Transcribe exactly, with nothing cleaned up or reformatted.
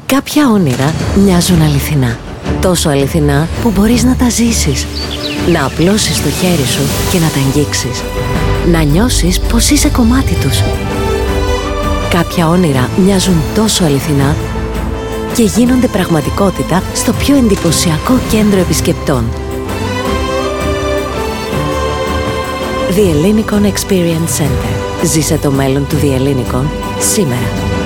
Κάποια όνειρα μοιάζουν αληθινά. Τόσο αληθινά που μπορείς να τα ζήσεις. Να απλώσεις το χέρι σου και να τα αγγίξεις. Να νιώσεις πως είσαι κομμάτι τους. Κάποια όνειρα μοιάζουν τόσο αληθινά και γίνονται πραγματικότητα στο πιο εντυπωσιακό κέντρο επισκεπτών. The Ellinikon Experience Center. Ζήσε το μέλλον του The Ellinikon σήμερα.